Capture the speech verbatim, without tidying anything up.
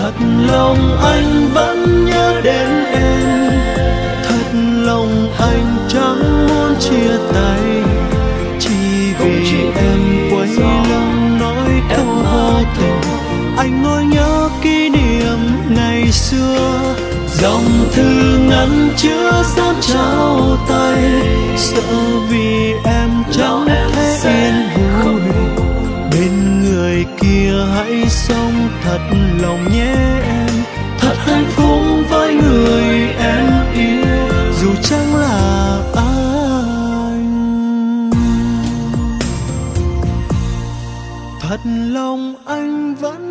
Thật lòng anh vẫn nhớ đến em, thật lòng anh chẳng muốn chia tay, chỉ vì em quay lưng nói câu vô tình. Anh ngồi nhớ kỷ niệm ngày xưa, dòng thư ngắn chứa dấu trao tay, sợ vì em chẳng thể yên vui bên người kia. Hãy sống thật lòng nhé em, thật hạnh phúc với người em yêu dù chẳng là anh. Thật lòng anh vẫn